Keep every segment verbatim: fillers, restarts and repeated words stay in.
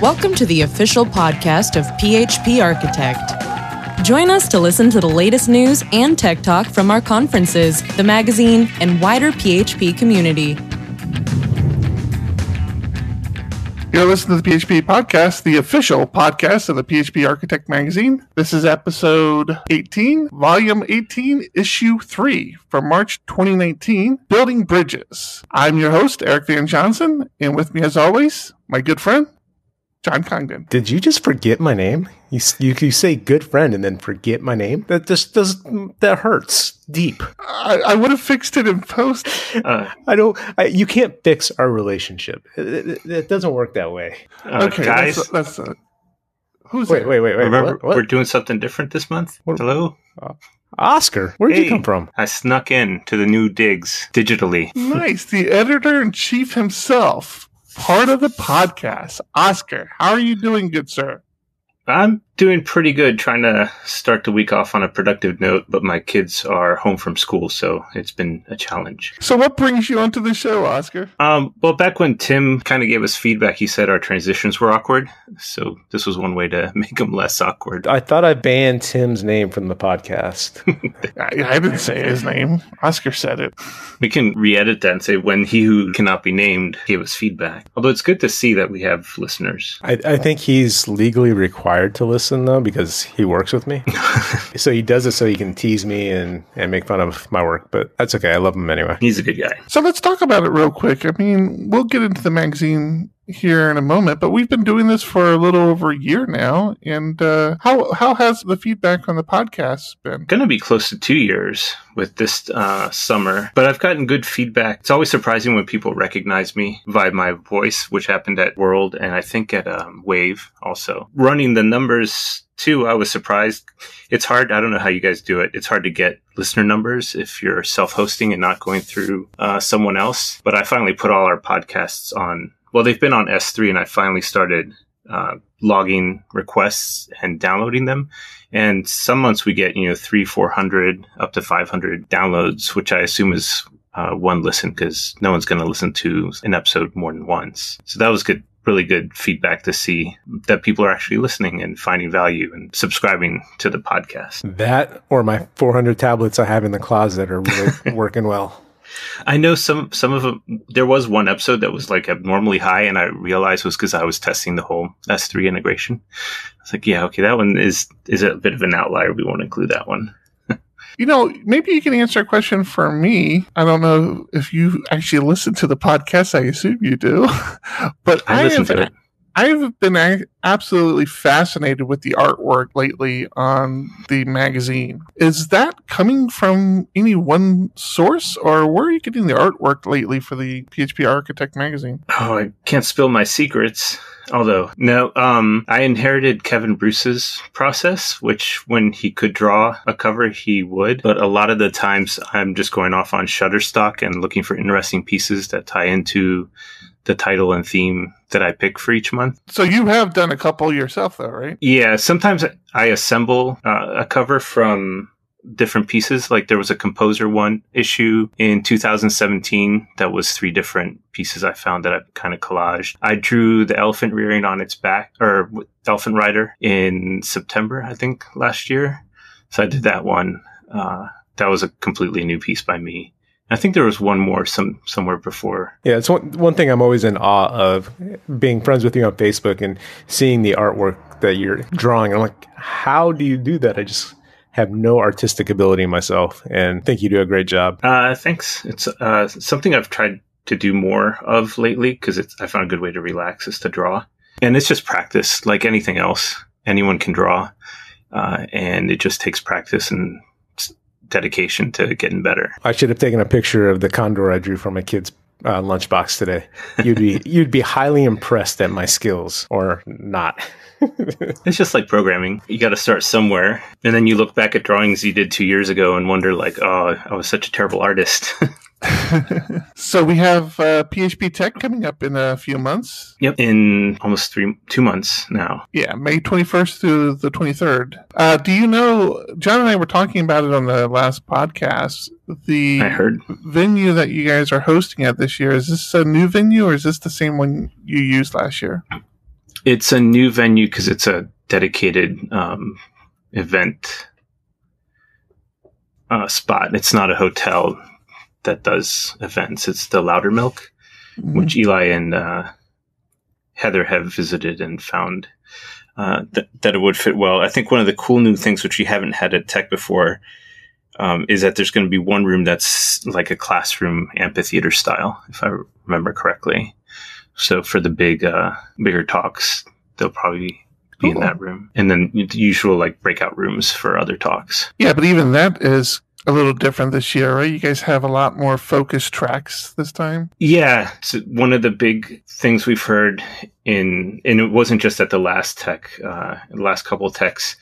Welcome to the official podcast of P H P Architect. Join us to listen to the latest news and tech talk from our conferences, the magazine, and wider P H P community. You're listening to the P H P Podcast, the official podcast of the P H P Architect magazine. This is episode eighteen, volume eighteen, issue three from March twenty nineteen, Building Bridges. I'm your host, Eric Van Johnson, and with me as always, my good friend, John Congdon. Did you just forget my name? You, you you say good friend and then forget my name? That just does that hurts deep. I, I would have fixed it in post. Uh, I don't. I, you can't fix our relationship. It, it, it doesn't work that way. Uh, okay, guys. that's, that's uh, who's wait, there? wait, wait, wait. Remember, what, what? we're doing something different this month. What? Hello, uh, Oscar. Where'd hey, you come from? I snuck in to the new digs digitally. Nice, the editor-in-chief himself. Part of the podcast. Oscar, how are you doing, good sir? I'm doing pretty good, trying to start the week off on a productive note, but my kids are home from school, so it's been a challenge. So what brings you onto the show, Oscar? Um, well, back when Tim kind of gave us feedback, he said our transitions were awkward, so this was one way to make them less awkward. I thought I banned Tim's name from the podcast. I, I didn't say his name. Oscar said it. We can re-edit that and say when he who cannot be named gave us feedback. Although it's good to see that we have listeners. I, I think he's legally required to listen, though, because he works with me. So he does it so he can tease me and, and make fun of my work. But that's okay. I love him anyway. He's a good guy. So let's talk about it real quick. I mean, we'll get into the magazine here in a moment, but we've been doing this for a little over a year now. And uh, how how has the feedback on the podcast been? Going to be close to two years with this uh, summer, but I've gotten good feedback. It's always surprising when people recognize me by my voice, which happened at World and I think at um, Wave also. Running the numbers too, I was surprised. It's hard. I don't know how you guys do it. It's hard to get listener numbers if you're self-hosting and not going through uh, someone else. But I finally put all our podcasts on. Well, they've been on S three, and I finally started uh, logging requests and downloading them. And some months we get, you know, three, four hundred, up to five hundred downloads, which I assume is uh, one listen because no one's going to listen to an episode more than once. So that was good, really good feedback to see that people are actually listening and finding value and subscribing to the podcast. That or my four hundred tablets I have in the closet are really working well. I know some some of them. There was one episode that was like abnormally high, and I realized it was because I was testing the whole S three integration. I was like, yeah, okay, that one is is a bit of an outlier. We won't include that one. You know, maybe you can answer a question for me. I don't know if you actually listen to the podcast. I assume you do. But I, I listen have, to it. I've been a- absolutely fascinated with the artwork lately on the magazine. Is that coming from any one source, or where are you getting the artwork lately for the P H P Architect magazine? Oh, I can't spill my secrets. Although, no, um, I inherited Kevin Bruce's process, which when he could draw a cover, he would. But a lot of the times I'm just going off on Shutterstock and looking for interesting pieces that tie into the title and theme that I pick for each month. So you have done a couple yourself, though, right? Yeah, sometimes I assemble uh, a cover from different pieces. Like there was a Composer one issue in two thousand seventeen that was three different pieces I found that I kind of collaged. I drew the elephant rearing on its back, or elephant rider, in September, I think, last year. So I did that one. Uh, that was a completely new piece by me. I think there was one more some somewhere before. Yeah, it's one one thing I'm always in awe of, being friends with you on Facebook and seeing the artwork that you're drawing. I'm like, how do you do that? I just have no artistic ability myself, and think you do a great job. Uh, thanks. It's uh, something I've tried to do more of lately because I found a good way to relax is to draw. And it's just practice, like anything else. Anyone can draw, uh, and it just takes practice and dedication to getting better. I should have taken a picture of the condor I drew for my kid's uh, lunchbox today. You'd be you'd be highly impressed at my skills, or not. It's just like programming. You got to start somewhere, and then you look back at drawings you did two years ago and wonder, like, oh, I was such a terrible artist. So we have uh, P H P Tech coming up in a few months. Yep, in almost three, two months now. Yeah, May twenty-first through the twenty-third. Uh, do you know, John and I were talking about it on the last podcast, the I heard. venue that you guys are hosting at this year. Is this a new venue, or is this the same one you used last year? It's a new venue because it's a dedicated um, event uh, spot. It's not a hotel that does events. It's the Loudermilk, mm-hmm. which Eli and uh, Heather have visited and found uh, th- that it would fit well. I think one of the cool new things, which we haven't had at Tech before, um, is that there's going to be one room that's like a classroom amphitheater style, if I remember correctly. So for the big, uh, bigger talks, they'll probably be cool. in that room. And then the usual like breakout rooms for other talks. Yeah, but even that is a little different this year, right? You guys have a lot more focused tracks this time. Yeah. It's one of the big things we've heard in, and it wasn't just at the last tech, uh, last couple of techs,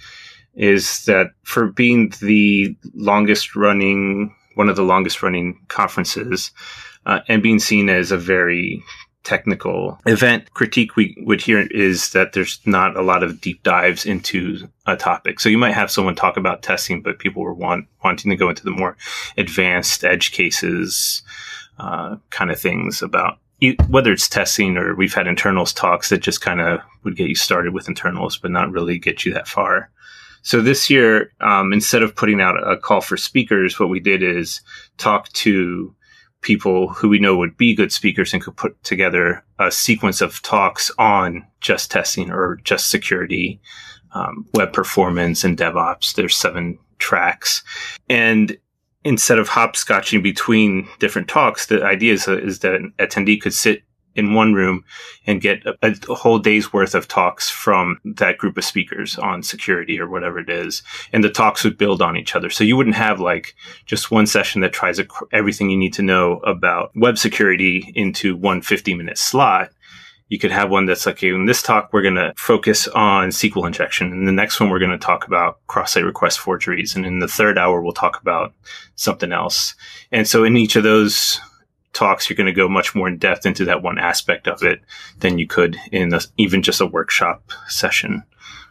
is that for being the longest running, one of the longest running conferences, uh, and being seen as a very technical event, critique we would hear is that there's not a lot of deep dives into a topic. So you might have someone talk about testing, but people were want, wanting to go into the more advanced edge cases, uh, kind of things about you, whether it's testing or we've had internals talks that just kind of would get you started with internals, but not really get you that far. So this year, um, instead of putting out a call for speakers, what we did is talk to people who we know would be good speakers and could put together a sequence of talks on just testing or just security, um, web performance and DevOps. There's seven tracks. And instead of hopscotching between different talks, the idea is, is that an attendee could sit in one room and get a, a whole day's worth of talks from that group of speakers on security or whatever it is. And the talks would build on each other. So you wouldn't have like just one session that tries everything you need to know about web security into one fifty minute slot. You could have one that's like, okay, in this talk, we're going to focus on S Q L injection. And the next one, we're going to talk about cross-site request forgeries. And in the third hour, we'll talk about something else. And so in each of those talks, you're going to go much more in depth into that one aspect of it than you could in a, even just a workshop session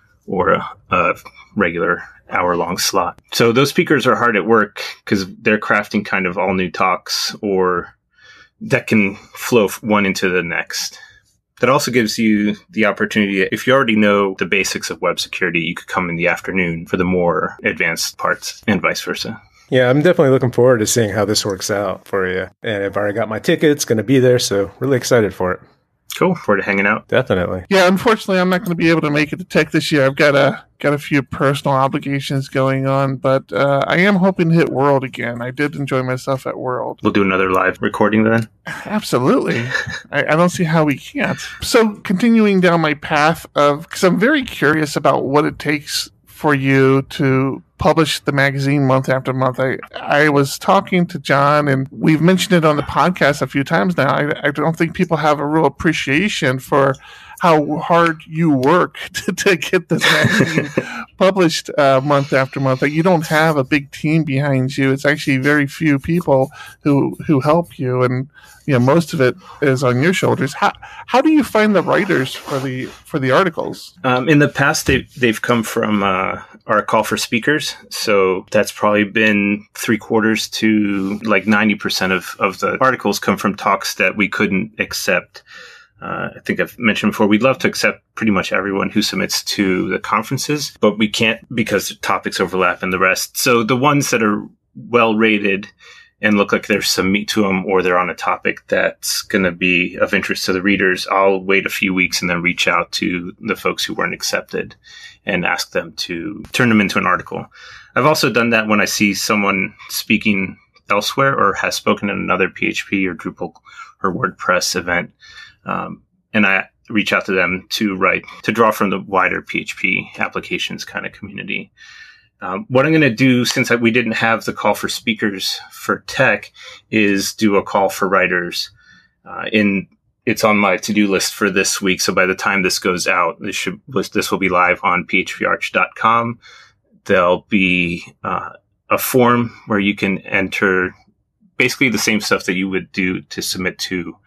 or a, a regular hour long slot. So those speakers are hard at work because they're crafting kind of all new talks or that can flow one into the next. That also gives you the opportunity, if you already know the basics of web security, you could come in the afternoon for the more advanced parts and vice versa. Yeah, I'm definitely looking forward to seeing how this works out for you. And I've already got my tickets, going to be there, so really excited for it. Cool. Forward to hanging out. Definitely. Yeah, unfortunately, I'm not going to be able to make it to Tech this year. I've got a got a few personal obligations going on, but uh, I am hoping to hit World again. I did enjoy myself at World. We'll do another live recording then? Absolutely. I, I don't see how we can't. So continuing down my path of, because I'm very curious about what it takes for you to publish the magazine month after month. I, I was talking to John, and we've mentioned it on the podcast a few times now. I, I don't think people have a real appreciation for how hard you work to, to get this magazine published uh, month after month. Like, you don't have a big team behind you. It's actually very few people who who help you, and you know most of it is on your shoulders. How how do you find the writers for the for the articles? Um, in the past, they've they've come from uh, our call for speakers, so that's probably been three quarters to like ninety percent of of the articles come from talks that we couldn't accept. Uh, I think I've mentioned before, we'd love to accept pretty much everyone who submits to the conferences, but we can't because topics overlap and the rest. So the ones that are well rated and look like there's some meat to them, or they're on a topic that's going to be of interest to the readers, I'll wait a few weeks and then reach out to the folks who weren't accepted and ask them to turn them into an article. I've also done that when I see someone speaking elsewhere or has spoken at another P H P or Drupal or WordPress event. Um, and I reach out to them to write, to draw from the wider P H P applications kind of community. Um, what I'm going to do, since I, we didn't have the call for speakers for tech, is do a call for writers. Uh, in it's on my to-do list for this week. So by the time this goes out, this should this will be live on p h p arch dot com. There'll be uh, a form where you can enter basically the same stuff that you would do to submit to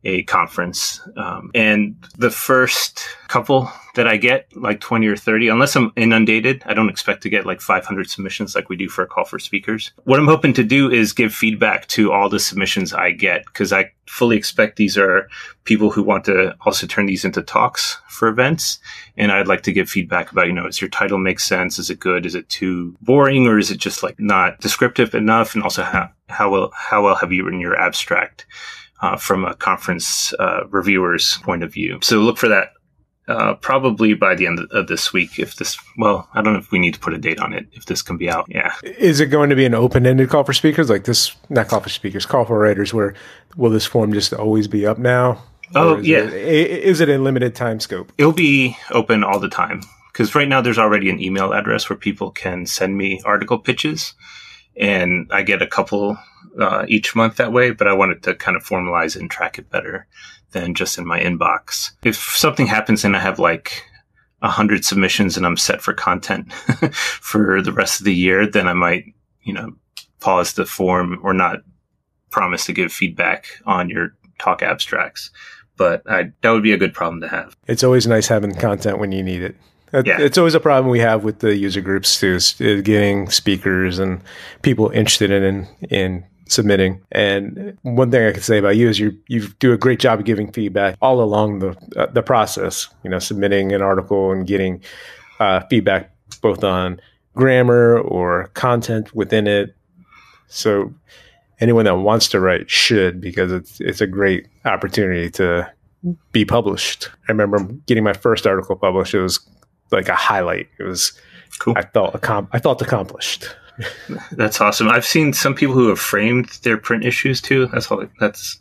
a conference. Um, and the first couple that I get, like twenty or thirty, unless I'm inundated, I don't expect to get like five hundred submissions like we do for a call for speakers. What I'm hoping to do is give feedback to all the submissions I get, because I fully expect these are people who want to also turn these into talks for events. And I'd like to give feedback about, you know, does your title make sense? Is it good? Is it too boring? Or is it just like not descriptive enough? And also how, how well, how well have you written your abstract uh, from a conference uh, reviewer's point of view? So look for that uh, probably by the end of this week. If this, well, I don't know if we need to put a date on it, if this can be out. Yeah. Is it going to be an open-ended call for speakers? Like this, not call for speakers, call for writers, where will this form just always be up now? Oh, is yeah. It, is it a limited time scope? It'll be open all the time. Because right now there's already an email address where people can send me article pitches. And I get a couple uh, each month that way. But I wanted to kind of formalize it and track it better than just in my inbox. If something happens and I have like a hundred submissions and I'm set for content for the rest of the year, then I might, you know, pause the form or not promise to give feedback on your talk abstracts. But I, that would be a good problem to have. It's always nice having content when you need it. Yeah. It's always a problem we have with the user groups too, is getting speakers and people interested in in submitting. And one thing I can say about you is you you do a great job of giving feedback all along the uh, the process. You know, submitting an article and getting uh, feedback both on grammar or content within it. So anyone that wants to write should, because it's it's a great opportunity to be published. I remember getting my first article published. It was like a highlight. It was cool. I felt accom- I felt accomplished. That's awesome. I've seen some people who have framed their print issues too. That's all. That's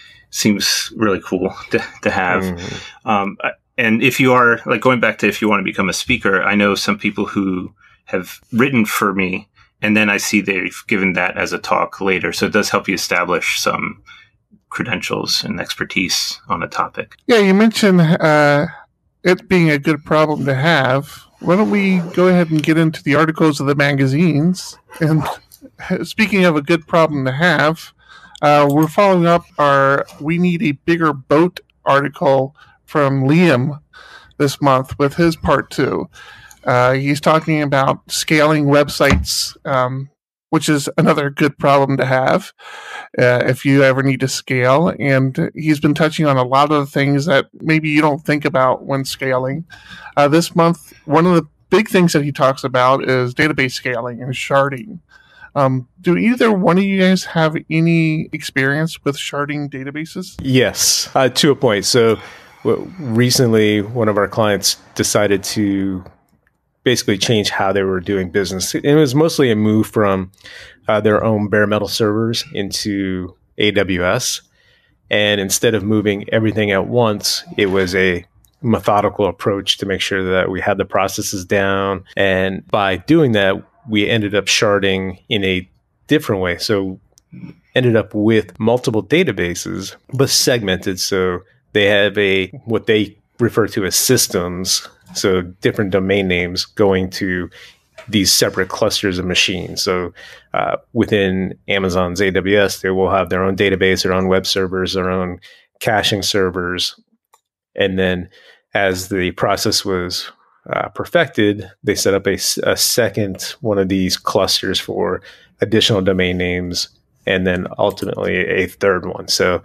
seems really cool to, to have. Mm. Um, and if you are like going back to if you want to become a speaker, I know some people who have written for me, and then I see they've given that as a talk later. So it does help you establish some credentials and expertise on a topic. Yeah, you mentioned uh, it being a good problem to have. Why don't we go ahead and get into the articles of the magazines? And speaking of a good problem to have, uh, we're following up our We Need a Bigger Boat article from Liam this month with his part two. Uh, he's talking about scaling websites, um, which is another good problem to have uh, if you ever need to scale. And he's been touching on a lot of the things that maybe you don't think about when scaling. Uh, this month, one of the big things that he talks about is database scaling and sharding. Um, do either one of you guys have any experience with sharding databases? Yes, uh, to a point. So w- recently, one of our clients decided to basically change how they were doing business. It was mostly a move from uh, their own bare metal servers into A W S. And instead of moving everything at once, it was a methodical approach to make sure that we had the processes down. And by doing that, we ended up sharding in a different way. So ended up with multiple databases, but segmented. So they have a, what they refer to as systems. So different domain names going to these separate clusters of machines. So uh, within Amazon's A W S, they will have their own database, their own web servers, their own caching servers. And then as the process was uh, perfected, they set up a, a second one of these clusters for additional domain names, and then ultimately a third one. So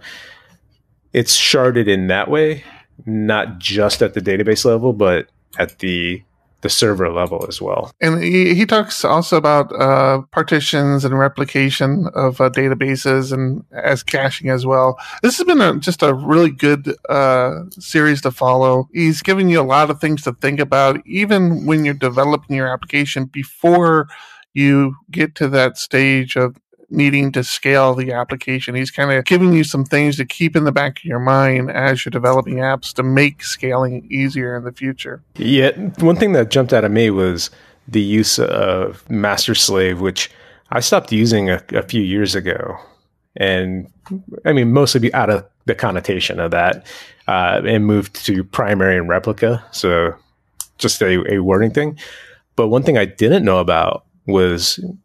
it's sharded in that way, not just at the database level, but at the the server level as well. And he, he talks also about uh, partitions and replication of uh, databases and as caching as well. This has been a, just a really good uh, series to follow. He's giving you a lot of things to think about, even when you're developing your application before you get to that stage of needing to scale the application. He's kind of giving you some things to keep in the back of your mind as you're developing apps to make scaling easier in the future. Yeah, one thing that jumped out at me was the use of master slave, which I stopped using a, a few years ago. And I mean, mostly out of the connotation of that, uh, and moved to primary and replica. So just a, a wording thing. But one thing I didn't know about was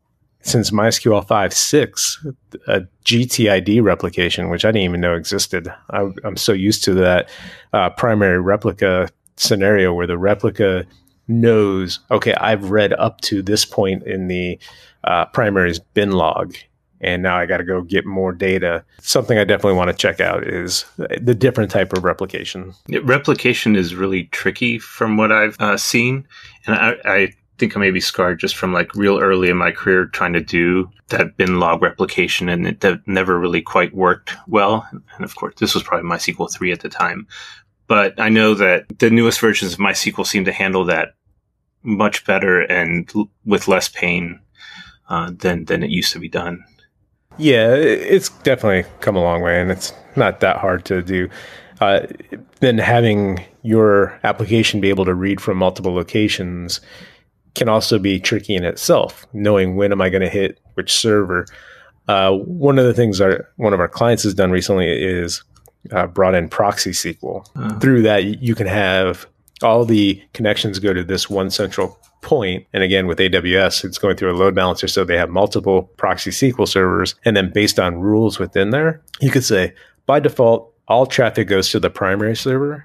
since MySQL five point six, a G T I D replication, which I didn't even know existed. I, I'm so used to that uh, primary replica scenario where the replica knows, okay, I've read up to this point in the uh, primary's bin log, and now I got to go get more data. Something I definitely want to check out is the different type of replication. Yeah, replication is really tricky from what I've uh, seen. And I, I think I may be scarred just from like real early in my career trying to do that bin log replication, and it that never really quite worked well. And of course, this was probably MySQL three at the time. But I know that the newest versions of MySQL seem to handle that much better and l- with less pain uh, than than it used to be done. Yeah, it's definitely come a long way, and it's not that hard to do. Uh, then having your application be able to read from multiple locations can also be tricky in itself, knowing when am I going to hit which server. Uh, one of the things our one of our clients has done recently is uh, brought in Proxy S Q L. Uh. Through that, you can have all the connections go to this one central point. And again, with A W S, it's going through a load balancer. So they have multiple Proxy S Q L servers. And then based on rules within there, you could say, by default, all traffic goes to the primary server.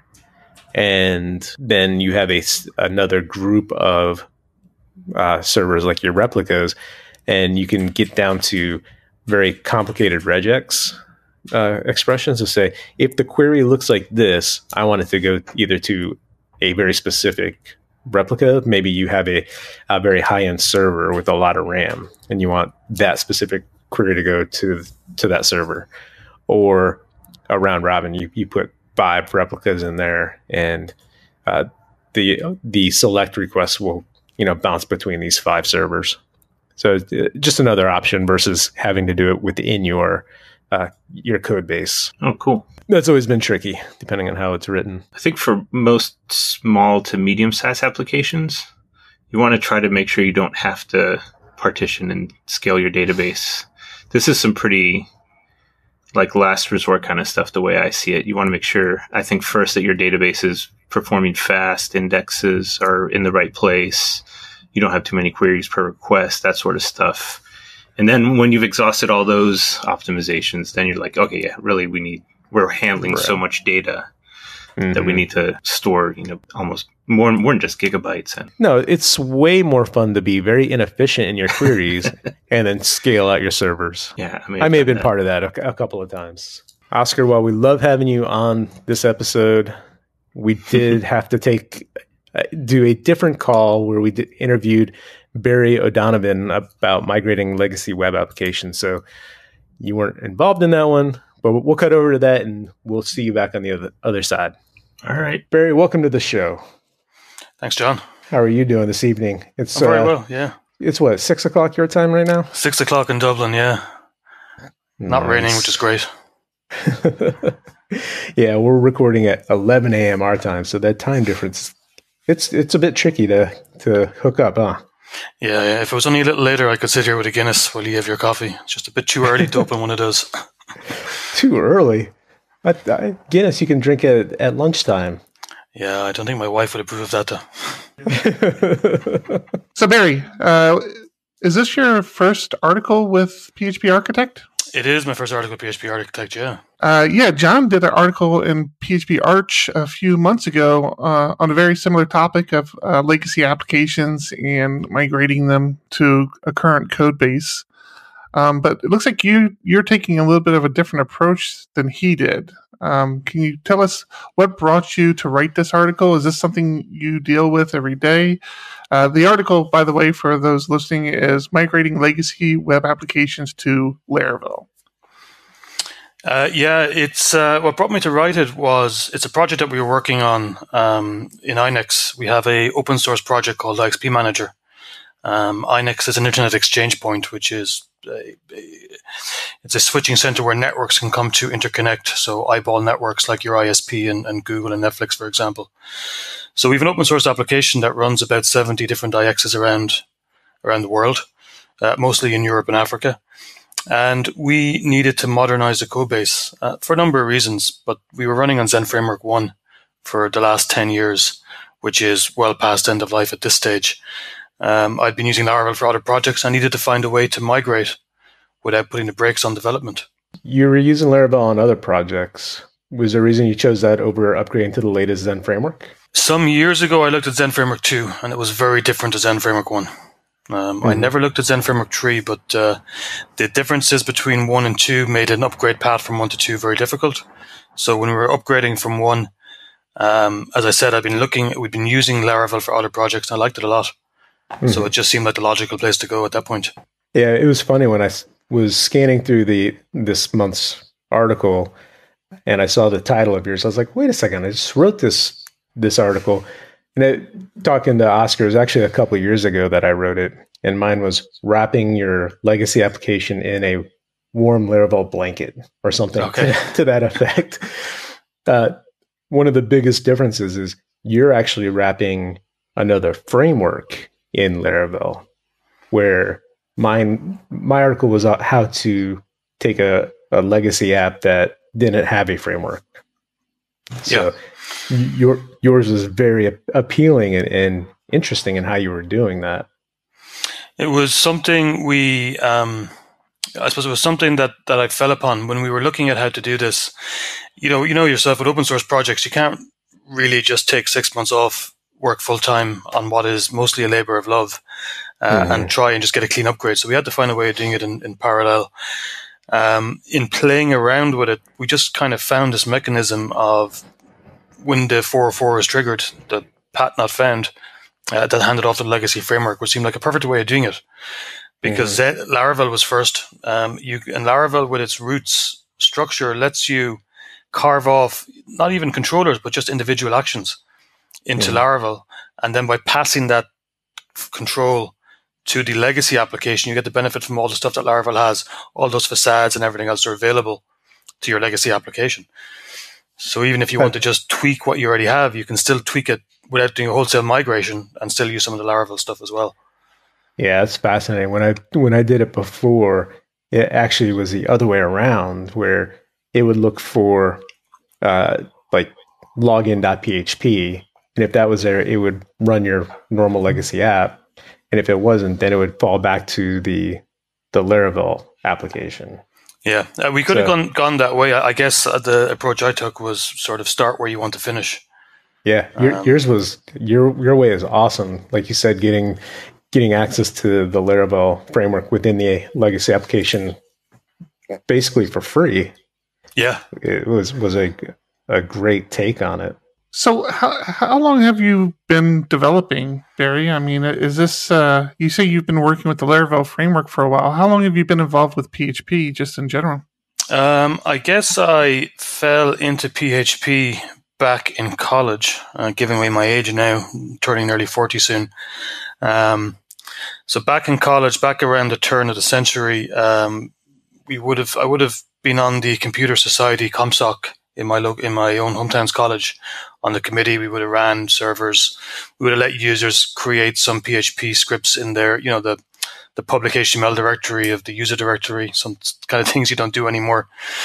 And then you have a, another group of uh, servers like your replicas. And you can get down to very complicated regex uh, expressions to say, if the query looks like this, I want it to go either to a very specific replica. Maybe you have a, a very high-end server with a lot of RAM, and you want that specific query to go to to that server. Or a round robin, you, you put five replicas in there, and uh, the the select request will you know bounce between these five servers. So uh, just another option versus having to do it within your uh, your code base. Oh, cool. That's always been tricky, depending on how it's written. I think for most small to medium-sized applications, you want to try to make sure you don't have to partition and scale your database. This is some pretty, like, last resort kind of stuff, the way I see it. You want to make sure, I think, first that your database is performing fast, indexes are in the right place, you don't have too many queries per request, that sort of stuff. And then when you've exhausted all those optimizations, then you're like, okay, yeah, really, we need... we're handling right. so much data mm-hmm. that we need to store, you know, almost more, more than just gigabytes. And no, it's way more fun to be very inefficient in your queries and then scale out your servers. Yeah, I, I may have been that. part of that a, a couple of times. Oscar, while we love having you on this episode, we did have to take uh, do a different call where we did, interviewed Barry O'Donovan about migrating legacy web applications. So you weren't involved in that one. But we'll cut over to that, and we'll see you back on the other, other side. All right. Barry, welcome to the show. Thanks, John. How are you doing this evening? It's I'm very uh, well, yeah. It's what, six o'clock your time right now? Six o'clock in Dublin, yeah. Nice. Not raining, which is great. Yeah, we're recording at eleven a.m. our time, so that time difference, it's it's a bit tricky to, to hook up, huh? Yeah, yeah, if it was only a little later, I could sit here with a Guinness while you have your coffee. It's just a bit too early to open one of those. Too early? I, I, Guinness you can drink at, at lunchtime. Yeah, I don't think my wife would approve of that, though. So, Barry, uh, is this your first article with P H P Architect? It is my first article with P H P Architect, yeah. Uh, yeah, John did an article in P H P Arch a few months ago uh, on a very similar topic of uh, legacy applications and migrating them to a current code base. Um, but it looks like you, you're taking a little bit of a different approach than he did. Um, can you tell us what brought you to write this article? Is this something you deal with every day? Uh, the article, by the way, for those listening, is Migrating Legacy Web Applications to Laravel. Uh, yeah, it's uh, what brought me to write it was it's a project that we were working on um, in INEX. We have a open source project called I X P Manager. Um, INEX is an internet exchange point, which is a, a, it's a switching center where networks can come to interconnect. So eyeball networks like your I S P and, and Google and Netflix, for example. So we have an open source application that runs about seventy different I Xs around around the world, uh, mostly in Europe and Africa. And we needed to modernize the code base uh, for a number of reasons, but we were running on Zen Framework one for the last ten years, which is well past end of life at this stage. Um, I'd been using Laravel for other projects. I needed to find a way to migrate without putting the brakes on development. You were using Laravel on other projects. Was there a reason you chose that over upgrading to the latest Zen framework? Some years ago, I looked at Zen Framework two, and it was very different to Zen Framework one. Um, mm-hmm. I never looked at Zen Framework three, but uh, the differences between one and two made an upgrade path from one to two very difficult. So when we were upgrading from one, um, as I said, I've been looking, we've been using Laravel for other projects, and I liked it a lot. Mm-hmm. So it just seemed like the logical place to go at that point. Yeah, it was funny when I was scanning through the this month's article, and I saw the title of yours. I was like, wait a second, I just wrote this this article. And it, talking to Oscar, it was actually a couple of years ago that I wrote it. And mine was wrapping your legacy application in a warm Laravel blanket or something okay. to, to that effect. Uh, one of the biggest differences is you're actually wrapping another framework in Laravel, where mine, my article was on how to take a, a legacy app that didn't have a framework. So yeah. your yours was very ap- appealing and, and interesting in how you were doing that. It was something we, um, I suppose it was something that, that I fell upon when we were looking at how to do this. You know, you know yourself with open source projects, you can't really just take six months off, work full time on what is mostly a labor of love, uh, mm-hmm. and try and just get a clean upgrade. So we had to find a way of doing it in, in parallel. Um, in playing around with it, we just kind of found this mechanism of when the four oh four is triggered, the path not found, uh, that handed off to the legacy framework, which seemed like a perfect way of doing it. Because mm-hmm. Z- Laravel was first. Um, you and Laravel, with its roots structure, lets you carve off not even controllers, but just individual actions into mm-hmm. Laravel. And then by passing that f- control to the legacy application, you get the benefit from all the stuff that Laravel has. All those facades and everything else are available to your legacy application. So even if you want to just tweak what you already have, you can still tweak it without doing a wholesale migration and still use some of the Laravel stuff as well. Yeah, it's fascinating. When I when I did it before, it actually was the other way around, where it would look for uh, like login.php, and if that was there, it would run your normal legacy app. And if it wasn't, then it would fall back to the the Laravel application. Yeah, uh, we could so, have gone gone that way. I guess uh, the approach I took was sort of start where you want to finish. Yeah, your, um, yours was your your way is awesome. Like you said, getting getting access to the Laravel framework within the legacy application, basically for free. Yeah, it was was a a great take on it. So how how long have you been developing, Barry? I mean, is this, uh, you say you've been working with the Laravel framework for a while. How long have you been involved with P H P just in general? Um, I guess I fell into P H P back in college, uh, giving away my age now, turning nearly forty soon. Um, so back in college, back around the turn of the century, um, we would have, I would have been on the Computer Society ComSoc in my lo- in my own hometown's college. On the committee, we would have ran servers. We would have let users create some P H P scripts in their, you know, the the public H T M L directory of the user directory, some kind of things you don't do anymore.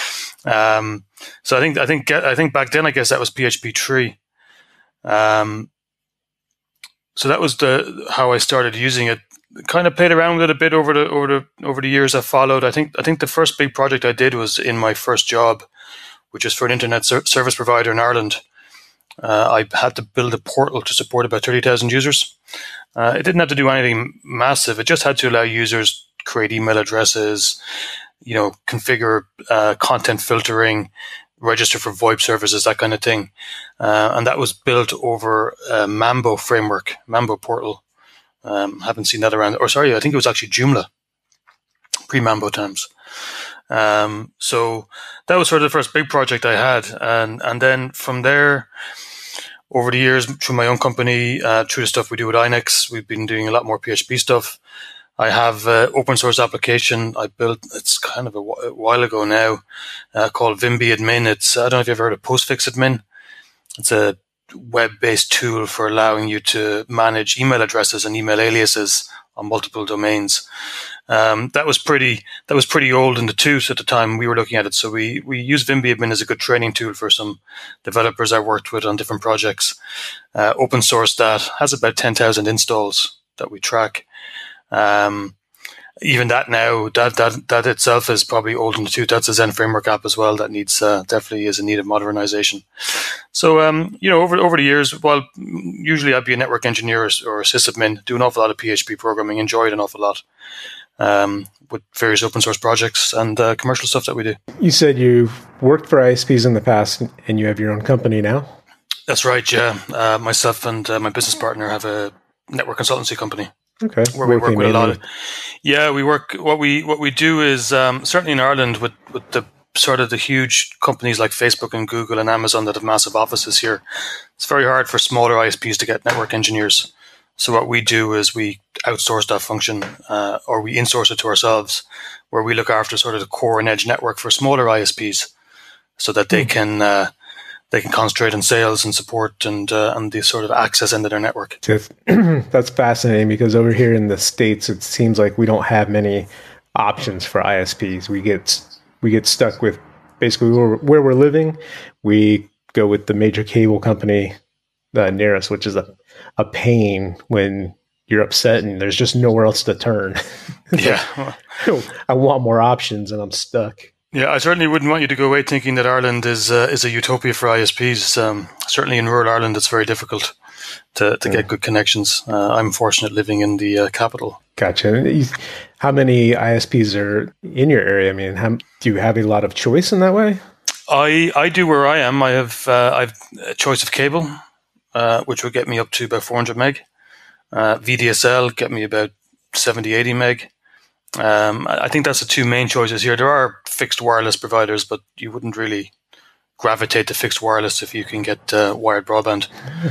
Um, so I think I think I think back then, I guess that was P H P three. Um, so that was the how I started using it. Kind of played around with it a bit over the over the over the years that followed. I think I think the first big project I did was in my first job, which is for an internet ser- service provider in Ireland. Uh, I had to build a portal to support about thirty thousand users. Uh, it didn't have to do anything massive. It just had to allow users to create email addresses, you know, configure uh, content filtering, register for VoIP services, that kind of thing. Uh, and that was built over a Mambo framework, Mambo portal. Um, haven't seen that around. Or sorry, I think it was actually Joomla, pre-Mambo times. Um, so that was sort of the first big project I had. And, and then from there, over the years, through my own company, uh, through the stuff we do with Inex, we've been doing a lot more P H P stuff. I have an open source application I built, it's kind of a, w- a while ago now, uh, called Vimby Admin. It's, I don't know if you've ever heard of Postfix Admin. It's a web-based tool for allowing you to manage email addresses and email aliases on multiple domains. Um, that was pretty, that was pretty old in the tooth at the time we were looking at it. So we, we used Vimby Admin as a good training tool for some developers I worked with on different projects. Uh, open source that has about ten thousand installs that we track. Um, even that now, that, that that itself is probably old in the tooth. That's a Zen Framework app as well that needs uh, definitely is in need of modernization. So, um, you know, over over the years, well, usually I'd be a network engineer or, or a sysadmin, do an awful lot of P H P programming, enjoy it an awful lot. Um, with various open source projects and uh, commercial stuff that we do. You said you've worked for I S Ps in the past and you have your own company now? That's right, yeah. Uh, myself and uh, my business partner have a network consultancy company. Okay. Where we work with a lot of... Yeah, we work... What we what we do is, um, certainly in Ireland, with, with the sort of the huge companies like Facebook and Google and Amazon that have massive offices here, it's very hard for smaller I S Ps to get network engineers. So what we do is we outsource that function, uh, or we insource it to ourselves, where we look after sort of the core and edge network for smaller I S Ps, so that they can uh, they can concentrate on sales and support and uh, and the sort of access end of their network. That's fascinating, because over here in the States, it seems like we don't have many options for I S Ps. We get we get stuck with basically where, where we're living. We go with the major cable company uh, near us, which is a a pain when you're upset and there's just nowhere else to turn. Yeah. Like, I want more options and I'm stuck. Yeah, I certainly wouldn't want you to go away thinking that Ireland is uh, is a utopia for I S Ps. Um, certainly in rural Ireland, it's very difficult to, to yeah. get good connections. Uh, I'm fortunate living in the uh, capital. Gotcha. How many I S Ps are in your area? I mean, how, do you have a lot of choice in that way? I, I do where I am. I have uh, I've a choice of cable, uh, which would get me up to about four hundred meg. Uh, V D S L get me about seventy, eighty meg. Um, I think that's the two main choices here. There are fixed wireless providers, but you wouldn't really gravitate to fixed wireless if you can get uh, wired broadband.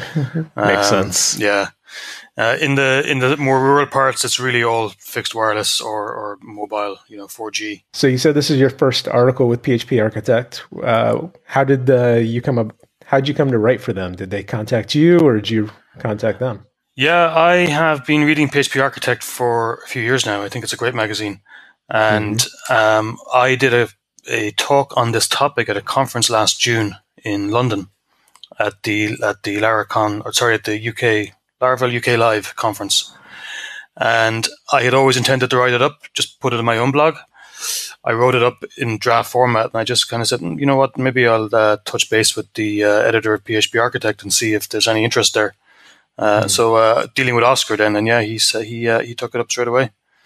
Makes um, sense. Yeah. Uh, in the in the more rural parts, it's really all fixed wireless or, or mobile, you know, four G. So you said this is your first article with P H P Architect. Uh, how did uh, you come up? How did you come to write for them? Did they contact you, or did you contact them? Yeah, I have been reading P H P Architect for a few years now. I think it's a great magazine. And mm-hmm. um, I did a, a talk on this topic at a conference last June in London at the at the Laracon, or sorry, at the U K, Laravel U K Live conference. And I had always intended to write it up, just put it in my own blog. I wrote it up in draft format, and I just kind of said, you know what, maybe I'll uh, touch base with the uh, editor of P H P Architect and see if there's any interest there. Uh, mm. So uh, dealing with Oscar then, and yeah, he uh, he uh, he took it up straight away.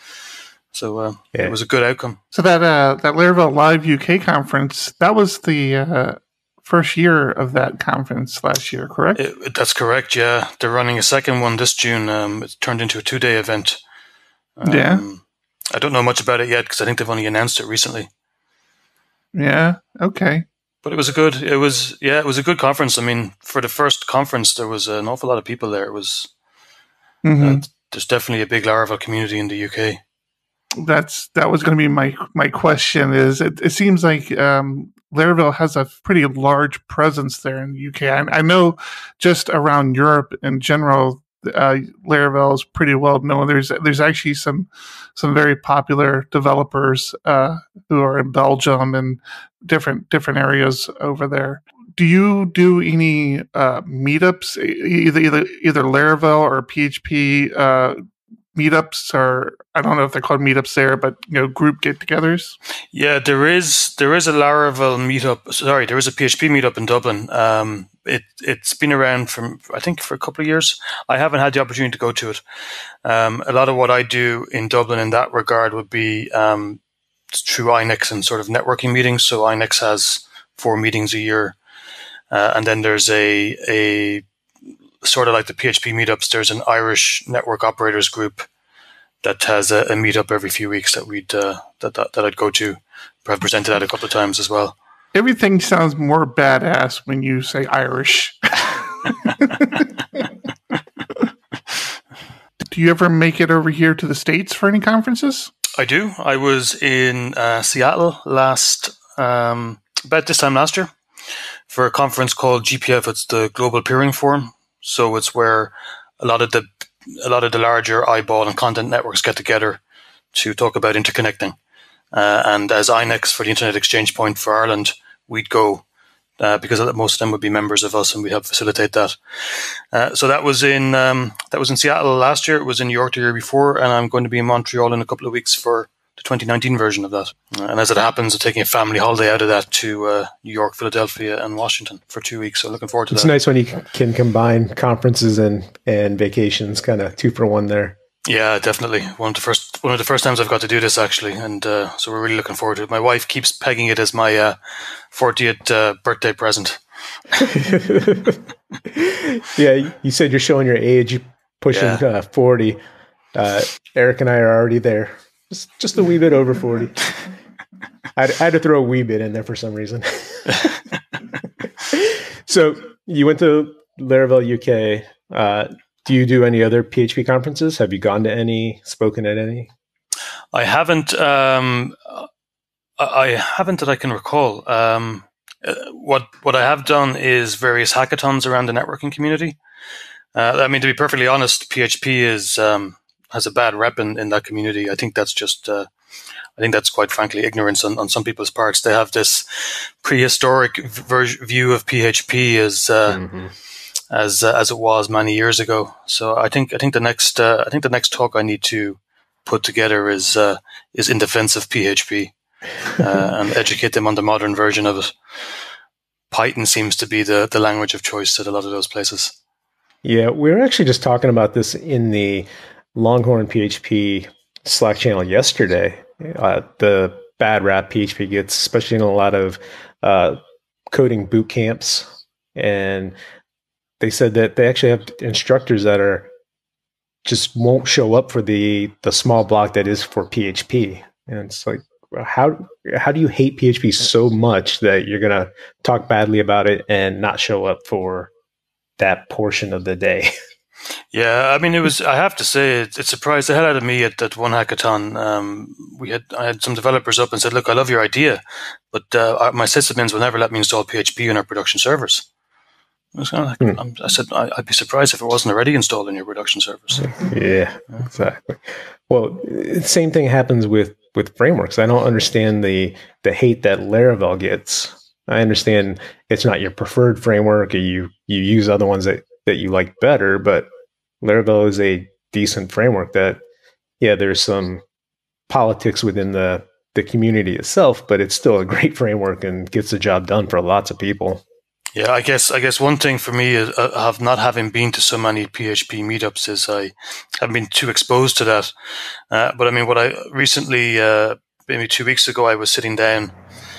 So uh, yeah. It was a good outcome. So that uh, that Laravel Live U K conference, that was the uh, first year of that conference last year, correct? It, that's correct. Yeah, they're running a second one this June. Um, it turned into a two-day event. Um, yeah, I don't know much about it yet because I think they've only announced it recently. Yeah. Okay. But it was a good, it was, yeah, it was a good conference. I mean, for the first conference, there was an awful lot of people there. It was, mm-hmm. uh, there's definitely a big Laravel community in the U K. That's, that was going to be my, my question is, it, it seems like um, Laravel has a pretty large presence there in the U K. I, I know just around Europe in general, uh, Laravel is pretty well known. There's, there's actually some, some very popular developers uh, who are in Belgium and different different areas over there. Do you do any uh, meetups, either either either Laravel or P H P uh, meetups, or I don't know if they're called meetups there, but you know, group get-togethers? Yeah, there is there is a Laravel meetup. Sorry, there is a P H P meetup in Dublin. Um, it it's been around for I think for a couple of years. I haven't had the opportunity to go to it. Um, a lot of what I do in Dublin in that regard would be um, through I N E X and sort of networking meetings. So I N E X has four meetings a year, uh, and then there's a a sort of like the P H P meetups. There's an Irish network operators group that has a, a meetup every few weeks that we'd uh, that, that that I'd go to. I've presented at a couple of times as well. Everything sounds more badass when you say Irish. Do you ever make it over here to the States for any conferences? I do. I was in uh, Seattle last um, about this time last year for a conference called G P F. It's the Global Peering Forum. So it's where a lot of the a lot of the larger eyeball and content networks get together to talk about interconnecting. Uh, and as I N E X for the Internet Exchange Point for Ireland, we'd go uh, because most of them would be members of us, and we'd help facilitate that. Uh, so that was in um, that was in Seattle last year. It was in New York the year before, and I'm going to be in Montreal in a couple of weeks for the twenty nineteen version of that. Uh, and as it happens, I'm taking a family holiday out of that to uh, New York, Philadelphia, and Washington for two weeks. So looking forward to it's that. It's nice when you can combine conferences and, and vacations, kind of two for one there. Yeah, definitely. One of the first one of the first times I've got to do this, actually, and uh, so we're really looking forward to it. My wife keeps pegging it as my uh, fortieth uh, birthday present. Yeah, you said you're showing your age, pushing yeah. uh, forty. Uh, Eric and I are already there, just just a wee bit over forty. I had, I had to throw a wee bit in there for some reason. So you went to Laravel U K. Uh, Do you do any other P H P conferences? Have you gone to any, spoken at any? I haven't. Um, I haven't that I can recall. Um, what what I have done is various hackathons around the networking community. Uh, I mean, to be perfectly honest, P H P is um, has a bad rep in, in that community. I think that's just. Uh, I think that's quite frankly ignorance on, on some people's parts. They have this prehistoric ver- view of P H P as. Uh, mm-hmm. as uh, as it was many years ago. So I think I think the next uh, I think the next talk I need to put together is uh, is in defense of P H P uh, and educate them on the modern version of it. Python seems to be the the language of choice at a lot of those places. Yeah, we were actually just talking about this in the Longhorn P H P Slack channel yesterday. Uh, the bad rap P H P gets, especially in a lot of uh, coding boot camps, and they said that they actually have instructors that are just won't show up for the the small block that is for P H P. And it's like, how how do you hate P H P so much that you're going to talk badly about it and not show up for that portion of the day? Yeah, I mean, it was. I have to say, it, it surprised the hell out of me at that one hackathon. Um, we had I had some developers up and said, "Look, I love your idea, but uh, my sysadmins will never let me install P H P on our production servers." I, was kind of like, hmm. I said, I'd be surprised if it wasn't already installed in your production servers. Yeah, exactly. Well, same thing happens with, with frameworks. I don't understand the the hate that Laravel gets. I understand it's not your preferred framework, or you you use other ones that, that you like better, but Laravel is a decent framework that, yeah, there's some politics within the, the community itself, but it's still a great framework and gets the job done for lots of people. Yeah, I guess I guess one thing for me is uh, have not having been to so many P H P meetups is I haven't been too exposed to that. Uh, but I mean, what I recently, uh, maybe two weeks ago, I was sitting down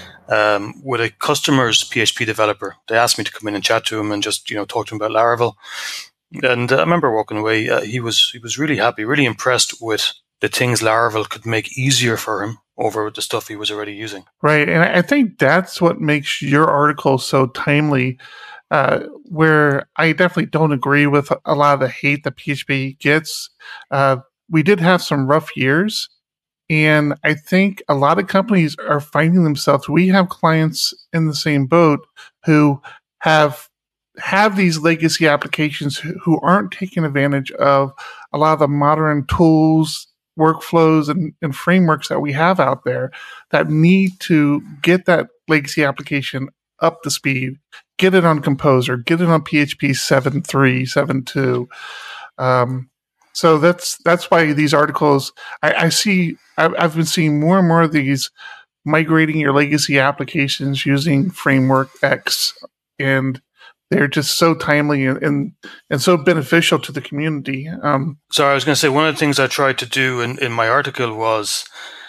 um, with a customer's P H P developer. They asked me to come in and chat to him and just, you know, talk to him about Laravel. And uh, I remember walking away. Uh, he was he was really happy, really impressed with the things Laravel could make easier for him over the stuff he was already using. Right. And I think that's what makes your article so timely, uh, where I definitely don't agree with a lot of the hate that P H P gets. Uh, we did have some rough years, and I think a lot of companies are finding themselves. We have clients in the same boat who have have these legacy applications who, who aren't taking advantage of a lot of the modern tools, workflows and, and frameworks that we have out there that need to get that legacy application up to speed, get it on Composer, get it on P H P seven point three, seven point two. Um, so that's that's why these articles, I, I see, I've, I've been seeing more and more of these migrating your legacy applications using Framework X, and they're just so timely and, and, and so beneficial to the community. Um, Sorry, I was going to say, one of the things I tried to do in, in my article was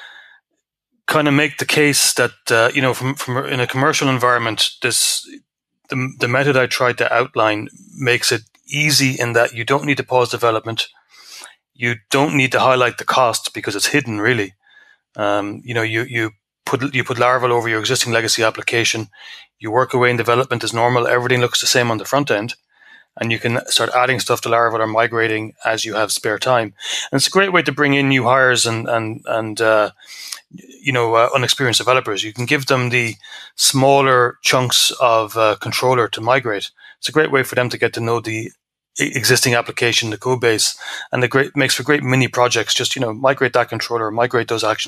kind of make the case that, uh, you know, from, from in a commercial environment, this the, the method I tried to outline makes it easy in that you don't need to pause development. You don't need to highlight the cost because it's hidden, really. Um, you know, you, you put you put Laravel over your existing legacy application. You work away in development as normal. Everything looks the same on the front end. And you can start adding stuff to Laravel or migrating as you have spare time. And it's a great way to bring in new hires and, and, and uh, you know, uh, unexperienced developers. You can give them the smaller chunks of uh, controller to migrate. It's a great way for them to get to know the existing application, the code base, and the great makes for great mini projects. Just, you know, migrate that controller, migrate those actions.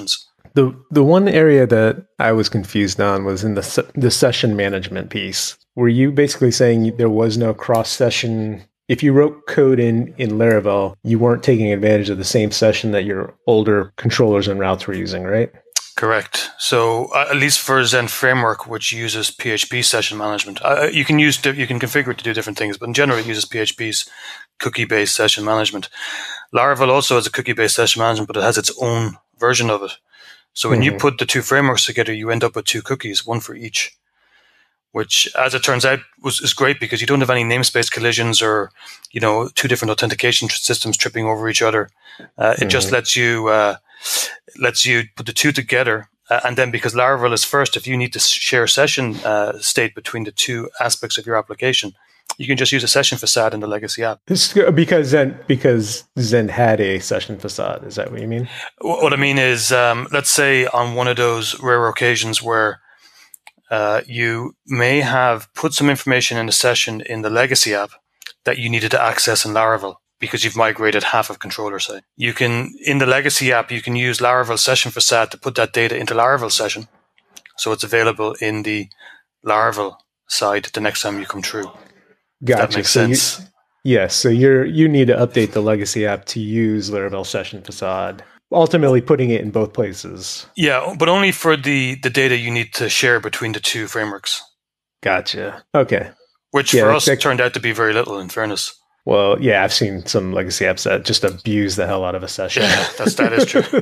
The the one area that I was confused on was in the se- the session management piece. Were you basically saying there was no cross session? If you wrote code in, in Laravel, you weren't taking advantage of the same session that your older controllers and routes were using, right? Correct. So uh, at least for Zen Framework, which uses P H P session management, uh, you can use you can configure it to do different things, but in general, it uses P H P's cookie-based session management. Laravel also has a cookie-based session management, but it has its own version of it. So when mm-hmm. you put the two frameworks together, you end up with two cookies, one for each, which, as it turns out, was is great because you don't have any namespace collisions or, you know, two different authentication tr- systems tripping over each other. Uh, it mm-hmm. just lets you uh, lets you put the two together, uh, and then because Laravel is first, if you need to share session uh, state between the two aspects of your application, you can just use a session facade in the legacy app. It's because Zen because Zen had a session facade. Is that what you mean? What I mean is, um, let's say on one of those rare occasions where uh, you may have put some information in a session in the legacy app that you needed to access in Laravel because you've migrated half of controller, say. You can, in the legacy app, you can use Laravel session facade to put that data into Laravel session. So it's available in the Laravel side the next time you come through. Gotcha. That makes so sense. You, yes. So you're you need to update the legacy app to use Laravel Session Facade, ultimately putting it in both places. Yeah, but only for the, the data you need to share between the two frameworks. Gotcha. Okay. Which yeah, for us that, turned out to be very little, in fairness. Well, yeah, I've seen some legacy apps that just abuse the hell out of a session. Yeah, that's, that is true.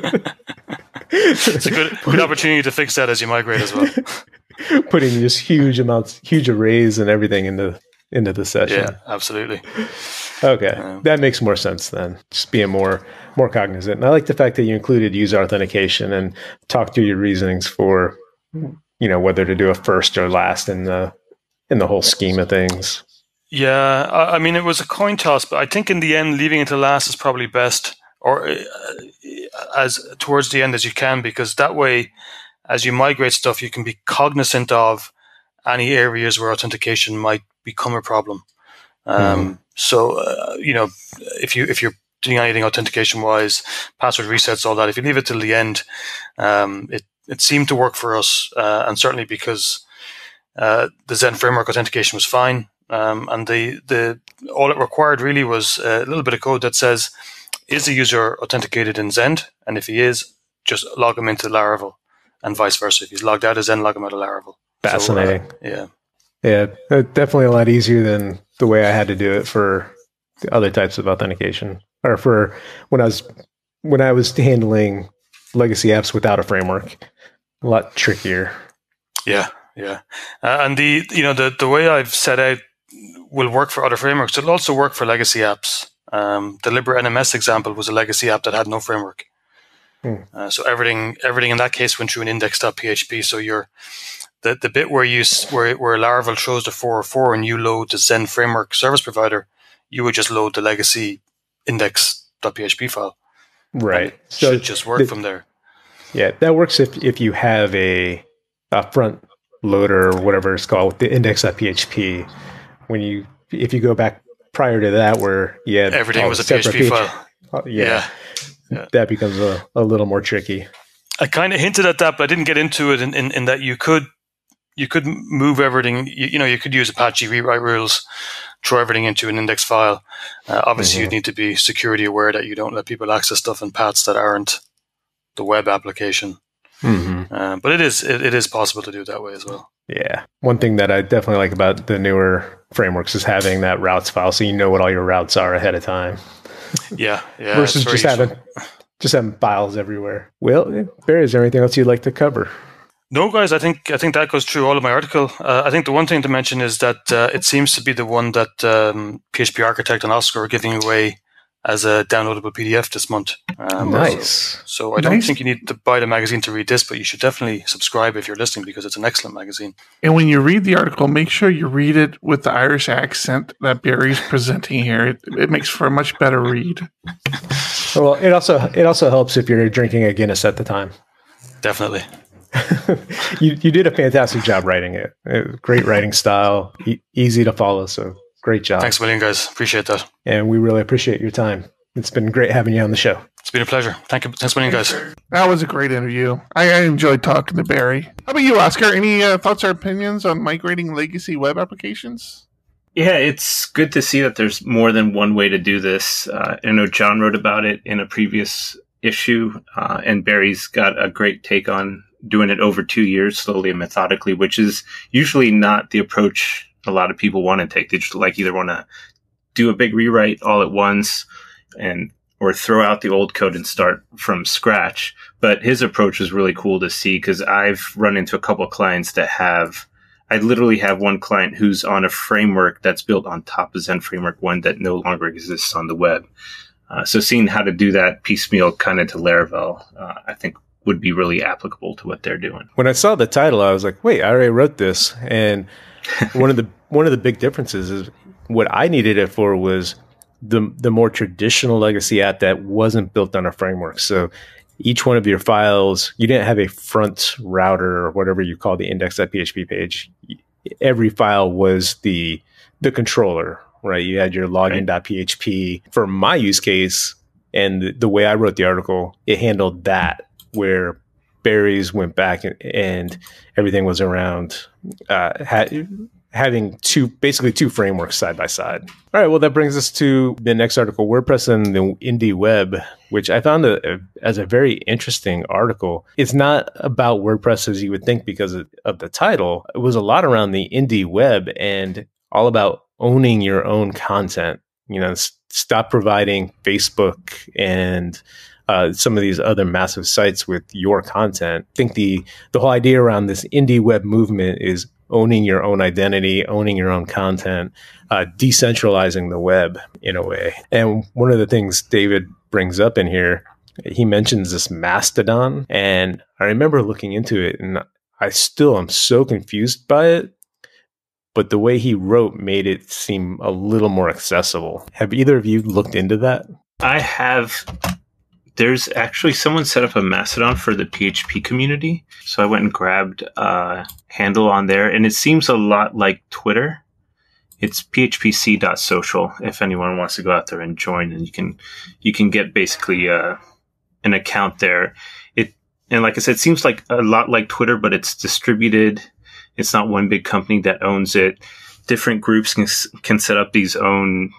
It's a good, good opportunity to fix that as you migrate as well. Putting just huge amounts, huge arrays and everything into into the session. Yeah, absolutely. Okay, Um, that makes more sense then. Just being more more cognizant. And I like the fact that you included user authentication and talk through your reasonings for, you know, whether to do a first or last in the in the whole scheme of things. Yeah, I, I mean, it was a coin toss, but I think in the end, leaving it to last is probably best, or uh, as towards the end as you can, because that way, as you migrate stuff, you can be cognizant of any areas where authentication might become a problem. Um, mm-hmm. So, uh, you know, if you if you're doing anything authentication wise, password resets, all that, if you leave it till the end, um, it it seemed to work for us, uh, and certainly because uh, the Zen framework authentication was fine, um, and the the all it required really was a little bit of code that says, is the user authenticated in Zen, and if he is, just log him into Laravel, and vice versa. If he's logged out of Zen, log him out of Laravel. Fascinating. So, uh, yeah. Yeah, definitely a lot easier than the way I had to do it for the other types of authentication, or for when I was when I was handling legacy apps without a framework. A lot trickier. Yeah, yeah, uh, and the you know the the way I've set out will work for other frameworks. It'll also work for legacy apps. Um, the LibreNMS example was a legacy app that had no framework, hmm. uh, so everything everything in that case went through an index dot P H P. So you're The the bit where you where where Laravel throws the four oh four and you load the Zen framework service provider, you would just load the legacy index dot P H P file. Right. It so should just work the, from there. Yeah, that works if if you have a, a front loader or whatever it's called with the index dot P H P. When you if you go back prior to that where you had everything was a P H P, P H P file. Oh, yeah, yeah. yeah. That becomes a, a little more tricky. I kind of hinted at that, but I didn't get into it in, in, in that you could You could move everything, you, you know, you could use Apache rewrite rules, throw everything into an index file. Uh, obviously, mm-hmm. you need to be security aware that you don't let people access stuff in paths that aren't the web application. Mm-hmm. Uh, but it is it, it is possible to do it that way as well. Yeah. One thing that I definitely like about the newer frameworks is having that routes file so you know what all your routes are ahead of time. Yeah. yeah. Versus just having, just having files everywhere. Well, Barry, is there anything else you'd like to cover? No, guys, I think I think that goes through all of my article. Uh, I think the one thing to mention is that uh, it seems to be the one that um, P H P Architect and Oscar are giving away as a downloadable P D F this month. Um, nice. So, so I don't nice. think you need to buy the magazine to read this, but you should definitely subscribe if you're listening because it's an excellent magazine. And when you read the article, make sure you read it with the Irish accent that Barry's presenting here. It, it makes for a much better read. Well, it also it also helps if you're drinking a Guinness at the time. Definitely. you you did a fantastic job writing it. Great writing style, e- easy to follow. So great job. Thanks a million, guys. Appreciate that. And we really appreciate your time. It's been great having you on the show. It's been a pleasure. Thank you. Thanks for being, guys. That was a great interview. I, I enjoyed talking to Barry. How about you, Oscar? Any uh, thoughts or opinions on migrating legacy web applications? Yeah, it's good to see that there's more than one way to do this. Uh, I know John wrote about it in a previous issue, uh, and Barry's got a great take on doing it over two years, slowly and methodically, which is usually not the approach a lot of people want to take. They just like either want to do a big rewrite all at once and or throw out the old code and start from scratch. But his approach is really cool to see, because I've run into a couple of clients that have, I literally have one client who's on a framework that's built on top of Zen Framework one that no longer exists on the web. Uh, so seeing how to do that piecemeal kind of to Laravel, uh, I think would be really applicable to what they're doing. When I saw the title, I was like, wait, I already wrote this. And one of the one of the big differences is what I needed it for was the the more traditional legacy app that wasn't built on a framework. So each one of your files, you didn't have a front router or whatever you call the index.php page. Every file was the the controller, right? You had your login.php. For my use case and the, the way I wrote the article, it handled that, where Barry's went back and, and everything was around uh, had, having two, basically two frameworks side by side. All right, well, that brings us to the next article, WordPress and the Indie Web, which I found a, a, as a very interesting article. It's not about WordPress as you would think because of, of the title. It was a lot around the Indie Web and all about owning your own content. You know, s- stop providing Facebook and uh, some of these other massive sites with your content. I think the the whole idea around this Indie Web movement is owning your own identity, owning your own content, uh, decentralizing the web in a way. And one of the things David brings up in here, he mentions this Mastodon. And I remember looking into it and I still am so confused by it. But the way he wrote made it seem a little more accessible. Have either of you looked into that? I have. There's actually someone set up a Mastodon for the P H P community. So I went and grabbed a handle on there, and it seems a lot like Twitter. It's p h p c dot social if anyone wants to go out there and join, and you can you can get basically uh, an account there. It and like I said, it seems like a lot like Twitter, but it's distributed. It's not one big company that owns it. Different groups can can set up these own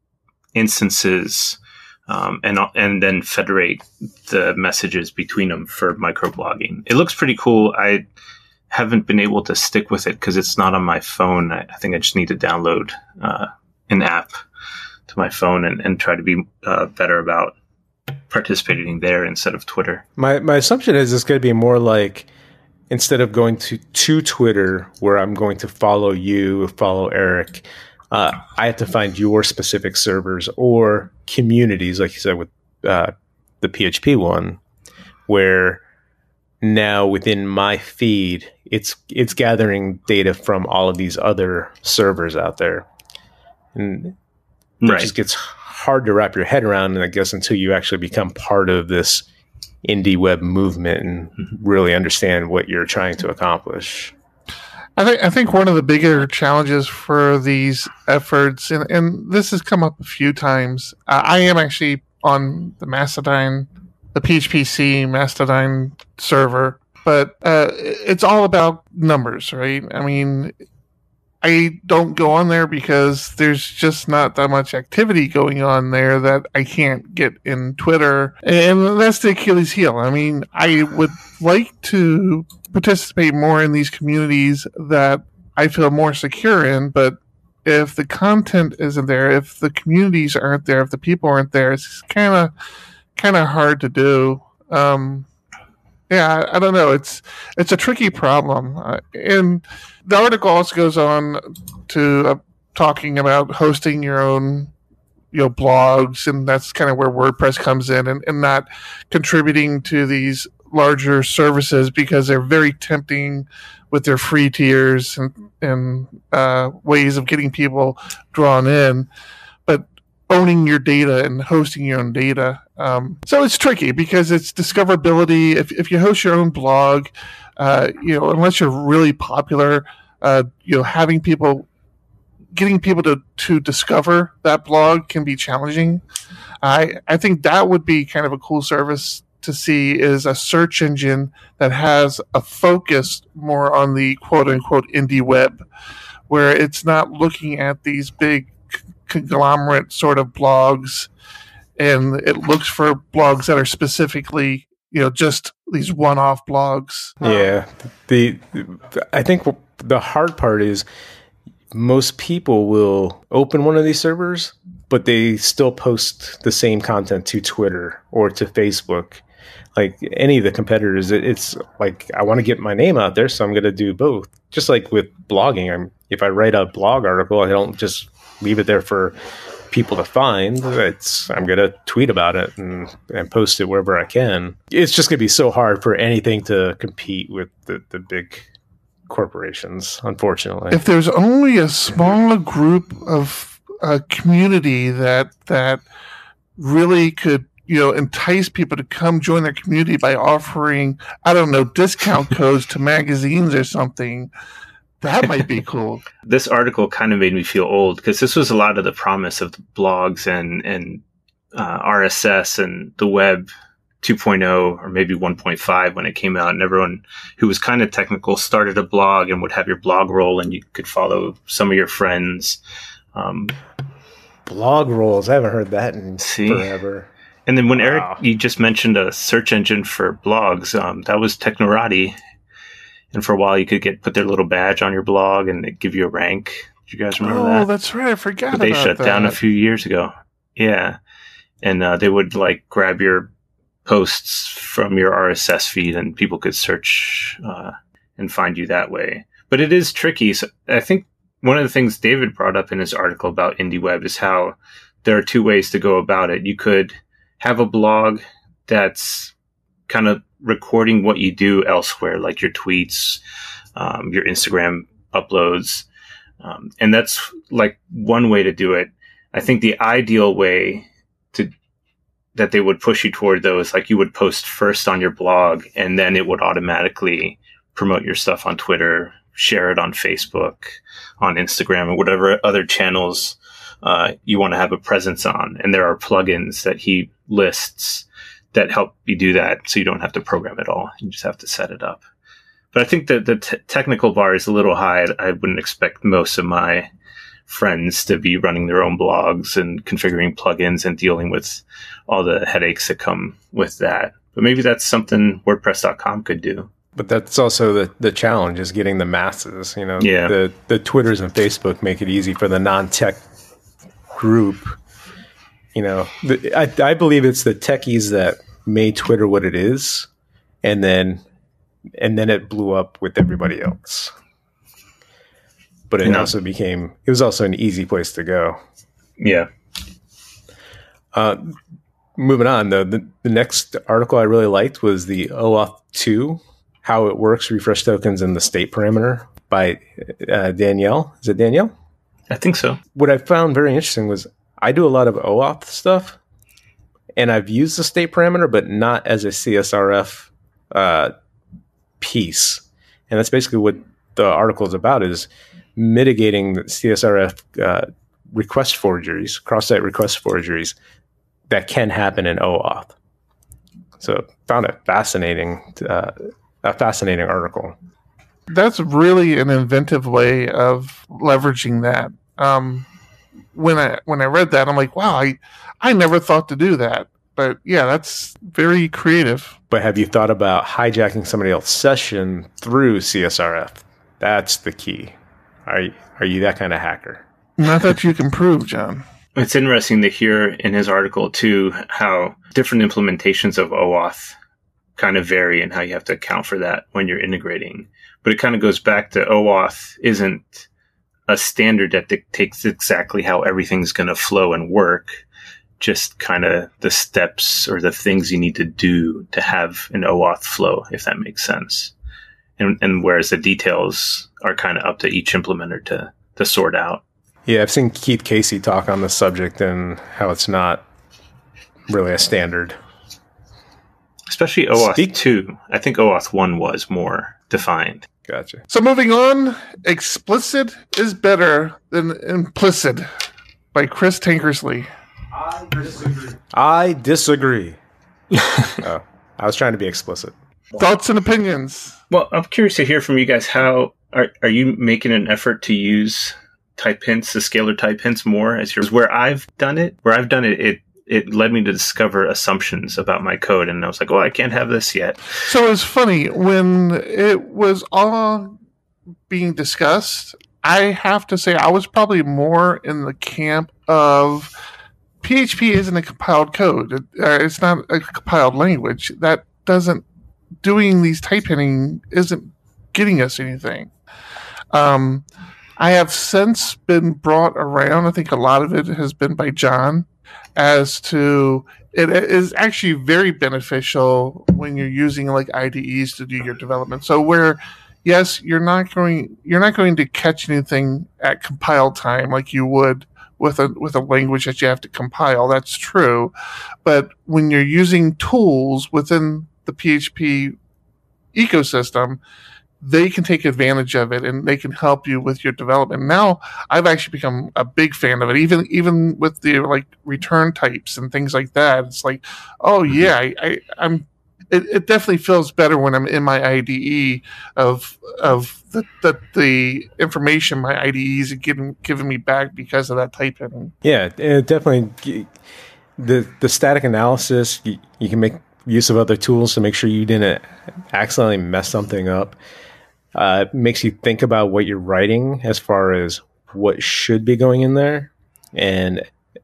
instances. Um, and and then federate the messages between them for microblogging. It looks pretty cool. I haven't been able to stick with it because it's not on my phone. I, I think I just need to download uh, an app to my phone and, and try to be uh, better about participating there instead of Twitter. My my assumption is it's going to be more like, instead of going to, to Twitter where I'm going to follow you, follow Eric, Uh, I have to find your specific servers or communities, like you said with uh, the P H P one, where now within my feed, it's it's gathering data from all of these other servers out there. And it Right. just gets hard to wrap your head around, and I guess until you actually become part of this indie web movement and really understand what you're trying to accomplish. I think I think one of the bigger challenges for these efforts, and, and this has come up a few times. Uh, I am actually on the Mastodon, the P H P C Mastodon server, but uh, it's all about numbers, right? I mean, I don't go on there because there's just not that much activity going on there that I can't get in Twitter. And that's the Achilles heel. I mean, I would like to participate more in these communities that I feel more secure in, but if the content isn't there, if the communities aren't there, if the people aren't there, it's kind of kind of hard to do. Um, yeah, I, I don't know. It's it's a tricky problem, uh, and the article also goes on to uh, talking about hosting your own, you know, blogs, and that's kind of where WordPress comes in, and, and not contributing to these larger services because they're very tempting with their free tiers and and uh, ways of getting people drawn in, but owning your data and hosting your own data. Um, so it's tricky because it's discoverability. If if you host your own blog, uh, you know, unless you're really popular, uh, you know, having people, getting people to, to discover that blog can be challenging. I I think that would be kind of a cool service to see, is a search engine that has a focus more on the quote unquote indie web, where it's not looking at these big conglomerate sort of blogs, and it looks for blogs that are specifically, you know, just these one-off blogs. Yeah. The, I think the hard part is most people will open one of these servers, but they still post the same content to Twitter or to Facebook. Like any of the competitors, it's like, I want to get my name out there, so I'm going to do both. Just like with blogging, I'm, if I write a blog article, I don't just leave it there for people to find. It's, I'm going to tweet about it and, and post it wherever I can. It's just going to be so hard for anything to compete with the, the big corporations, unfortunately. If there's only a small group of a community that that really could, you know, entice people to come join their community by offering, I don't know, discount codes to magazines or something, that might be cool. This article kind of made me feel old, because this was a lot of the promise of the blogs and, and uh, R S S and the web two point oh, or maybe one point five when it came out, and everyone who was kind of technical started a blog and would have your blog roll, and you could follow some of your friends. Um, blog rolls, I haven't heard that in see? forever. And then when Wow. Eric, you just mentioned a search engine for blogs, um, that was Technorati. And for a while, you could get put their little badge on your blog and it'd give you a rank. Do you guys remember oh, that? that's right. I forgot But about they that. shut down a few years ago. Yeah. And uh, they would like grab your posts from your R S S feed and people could search uh, and find you that way. But it is tricky. So I think one of the things David brought up in his article about IndieWeb is how there are two ways to go about it. You could have a blog that's kind of recording what you do elsewhere, like your tweets, um, your Instagram uploads. Um, and that's like one way to do it. I think the ideal way to that they would push you toward, though, is like you would post first on your blog and then it would automatically promote your stuff on Twitter, share it on Facebook, on Instagram, or whatever other channels uh, you want to have a presence on. And there are plugins that he lists that help you do that, so you don't have to program it all. You just have to set it up. But I think that the t- technical bar is a little high. I wouldn't expect most of my friends to be running their own blogs and configuring plugins and dealing with all the headaches that come with that. But maybe that's something WordPress dot com could do. But that's also the, the challenge, is getting the masses. You know, Yeah. the, the Twitters and Facebook make it easy for the non-tech group. You know, the, I, I believe it's the techies that made Twitter what it is, and then and then it blew up with everybody else. But it Yeah. also became, it was also an easy place to go. Yeah. Uh, moving on, though, the, the next article I really liked was the OAuth two, How It Works, Refresh Tokens, and the State Parameter by uh, Danielle. Is it Danielle? I think so. What I found very interesting was I do a lot of OAuth stuff, and I've used the state parameter, but not as a C S R F uh, piece. And that's basically what the article is about, is mitigating the C S R F uh, request forgeries, cross-site request forgeries that can happen in OAuth. So found it fascinating, uh, a fascinating article. That's really an inventive way of leveraging that. Um, when I when I read that, I'm like, wow, I I never thought to do that. But yeah, that's very creative. But have you thought about hijacking somebody else's session through C S R F? That's the key. Are you, are you that kind of hacker? Not that you can prove, John. It's interesting to hear in his article, too, how different implementations of OAuth kind of vary and how you have to account for that when you're integrating. But it kind of goes back to OAuth isn't a standard that dictates exactly how everything's going to flow and work, just kind of the steps or the things you need to do to have an OAuth flow, if that makes sense. And, and whereas the details are kind of up to each implementer to, to sort out. Yeah, I've seen Keith Casey talk on the subject and how it's not really a standard. Especially OAuth Speak- two. I think OAuth one was more defined. Gotcha. So moving on, Explicit is Better Than Implicit by Chris Tankersley. I disagree. Oh, I was trying to be explicit. Thoughts and opinions. Well, I'm curious to hear from you guys. How are are you making an effort to use type hints, the scalar type hints more as yours? Where I've done it, where I've done it, it it led me to discover assumptions about my code, and I was like, "Oh, I can't have this yet." So it was funny when it was all being discussed. I have to say, I was probably more in the camp of P H P isn't a compiled code. It, uh, it's not a compiled language. That doesn't doing these type hinting isn't getting us anything. Um, I have since been brought around. I think a lot of it has been by John as to it is actually very beneficial when you're using like I D Es to do your development. So where yes, you're not going you're not going to catch anything at compile time like you would with a with a language that you have to compile. That's true. But when you're using tools within the P H P ecosystem, they can take advantage of it and they can help you with your development. Now, I've actually become a big fan of it, even even with the like return types and things like that. It's like, oh yeah, I, I, I'm. It, it definitely feels better when I'm in my I D E of of the the, the information my I D Es are giving giving me back because of that type hinting. Yeah, it definitely. The the static analysis, you, you can make use of other tools to make sure you didn't accidentally mess something up. Uh, it makes you think about what you're writing as far as what should be going in there, and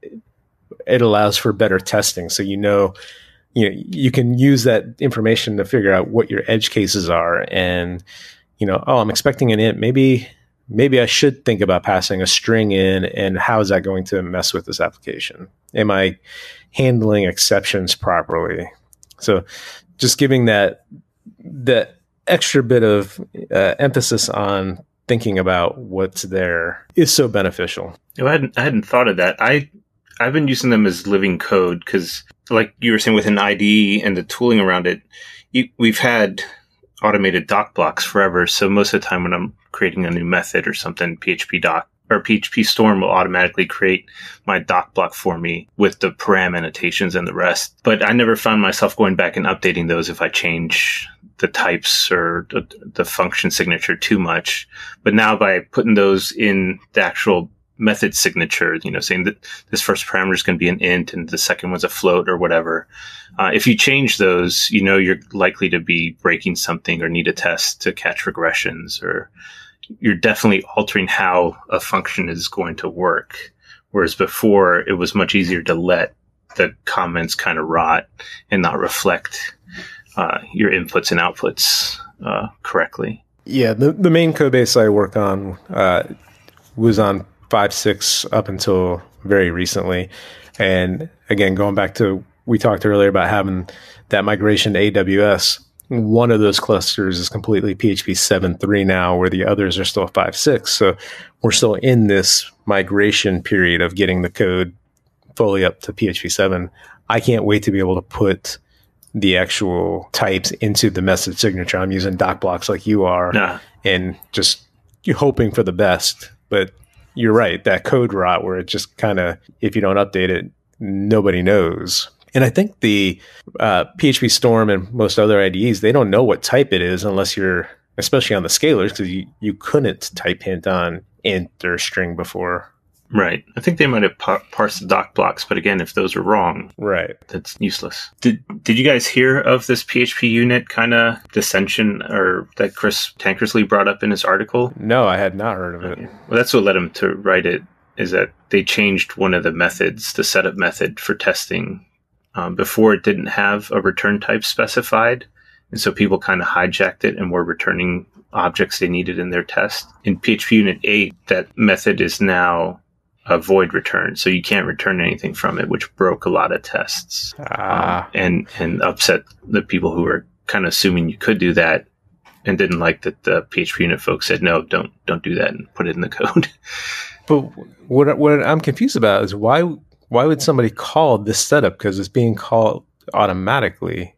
it allows for better testing. So you know, you know, you can use that information to figure out what your edge cases are, and you know, oh, I'm expecting an int. Maybe maybe I should think about passing a string in, and how is that going to mess with this application? Am I handling exceptions properly? So just giving that that extra bit of uh, emphasis on thinking about what's there is so beneficial. I hadn't, I hadn't thought of that. I, I've been using them as living code because, like you were saying, with an I D E and the tooling around it, you, we've had automated doc blocks forever. So most of the time when I'm creating a new method or something, P H P doc or P H P Storm will automatically create my doc block for me with the param annotations and the rest. But I never found myself going back and updating those if I change the types or the, the function signature too much. But now by putting those in the actual method signature, you know, saying that this first parameter is going to be an int and the second one's a float or whatever. Uh, if you change those, you know, you're likely to be breaking something or need a test to catch regressions, or you're definitely altering how a function is going to work. Whereas before it was much easier to let the comments kind of rot and not reflect uh, your inputs and outputs uh, correctly. Yeah, the, the main code base I work on uh, was on five point six up until very recently. And again, going back to, we talked earlier about having that migration to A W S. One of those clusters is completely P H P seven point three now, where the others are still five point six. So we're still in this migration period of getting the code fully up to P H P seven. I can't wait to be able to put the actual types into the message signature. I'm using doc blocks like you are, nah. and just you're hoping for the best. But you're right, that code rot where it just kind of, if you don't update it, nobody knows. And I think the uh, P H P Storm and most other I D Es, they don't know what type it is unless you're, especially on the scalars, because you, you couldn't type hint on int or string before. Right. I think they might have par- parsed the doc blocks, but again, if those are wrong, right, that's useless. Did Did you guys hear of this P H P unit kind of dissension, or that Chris Tankersley brought up in his article? No, I had not heard of it. Well, that's what led him to write it. Is that they changed one of the methods, the setup method for testing. Um, before it didn't have a return type specified. And so people kind of hijacked it and were returning objects they needed in their test. In P H P Unit eight, that method is now a void return. So you can't return anything from it, which broke a lot of tests. Ah. Um, and, and upset the people who were kind of assuming you could do that and didn't like that the P H P Unit folks said, no, don't don't do that and put it in the code. But what, what I'm confused about is why... Why would somebody call this setup? Because it's being called automatically.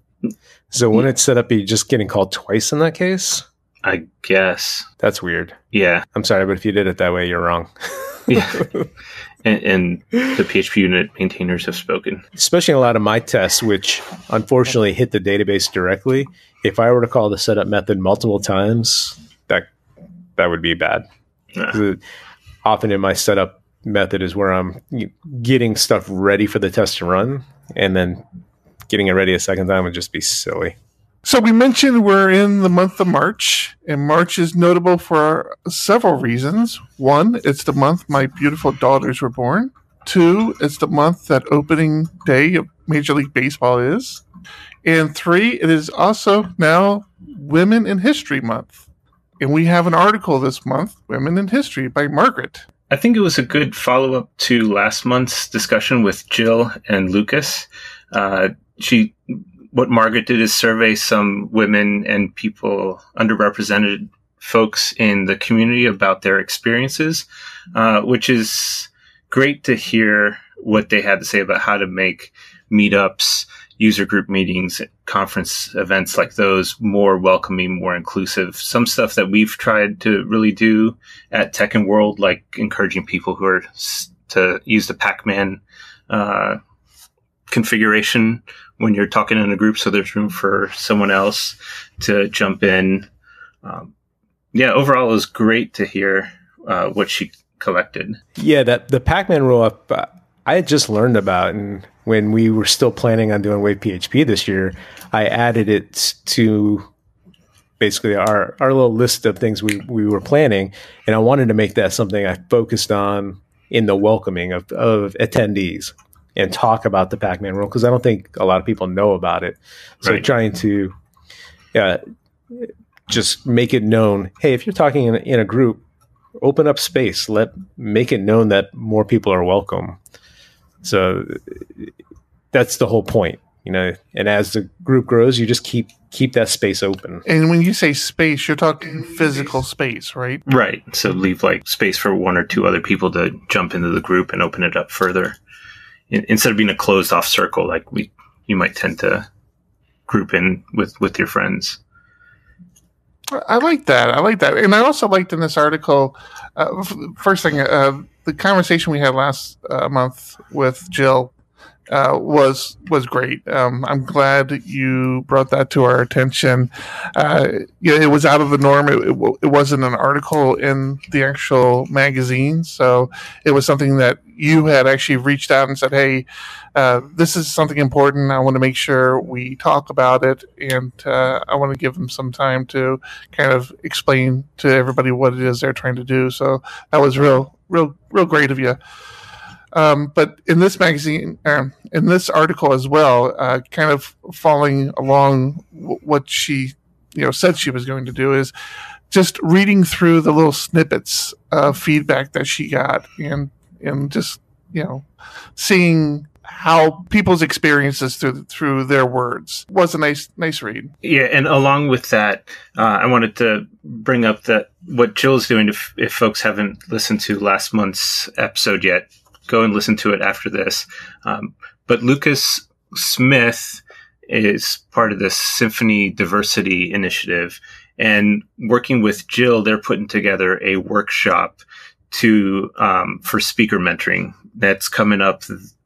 So when it's set up, are you just getting called twice in that case? I guess. That's weird. Yeah. I'm sorry, but if you did it that way, you're wrong. yeah. And, and the P H P unit maintainers have spoken. Especially in a lot of my tests, which unfortunately hit the database directly. If I were to call the setup method multiple times, that that would be bad. Nah. Often in my setup method is where I'm getting stuff ready for the test to run, and then getting it ready a second time would just be silly. So we mentioned we're in the month of March, and March is notable for several reasons. One, it's the month my beautiful daughters were born. Two, it's the month that opening day of Major League Baseball is. And three, it is also now Women in History Month. And we have an article this month, Women in History, by Margaret. I think it was a good follow-up to last month's discussion with Jill and Lucas. Uh, she... What Margaret did is survey some women and people, underrepresented folks in the community about their experiences, uh, which is great to hear what they had to say about how to make meetups, user group meetings, conference events like those more welcoming, more inclusive. Some stuff that we've tried to really do at Tech and World, like encouraging people who are s- to use the Pac-Man uh, configuration when you're talking in a group, so there's room for someone else to jump in. Um, yeah, overall, it was great to hear uh, what she collected. Yeah, that the Pac-Man roll-up, uh, I had just learned about, and when we were still planning on doing Wave P H P this year, I added it to basically our, our little list of things we, we were planning, and I wanted to make that something I focused on in the welcoming of, of attendees. And talk about the Pac-Man rule, because I don't think a lot of people know about it. So right. trying to uh, just make it known, hey, if you're talking in a, in a group, open up space. Let make it known that more people are welcome. So that's the whole point, you know. And as the group grows, you just keep keep that space open. And when you say space, you're talking physical space, right? Right. So leave like space for one or two other people to jump into the group and open it up further. Instead of being a closed off circle, like we, you might tend to group in with, with your friends. I like that. I like that. And I also liked in this article, uh, first thing, uh, the conversation we had last uh, month with Jill uh, was was great. Um, I'm glad you brought that to our attention. Uh, you know, it was out of the norm. It, it, it wasn't an article in the actual magazine, so it was something that you had actually reached out and said, "Hey, uh, this is something important. I want to make sure we talk about it, and uh, I want to give them some time to kind of explain to everybody what it is they're trying to do." So that was real, real, real great of you. Um, but in this magazine, uh, in this article as well, uh, kind of following along w- what she, you know, said she was going to do is just reading through the little snippets of feedback that she got, and and just, you know, seeing how people's experiences through through their words was a nice nice read. Yeah, and along with that, uh, I wanted to bring up that what Jill's doing. If if folks haven't listened to last month's episode yet, go and listen to it after this. Um, but Lucas Smith is part of the Symphony Diversity Initiative, and working with Jill, they're putting together a workshop to um, for speaker mentoring that's coming up.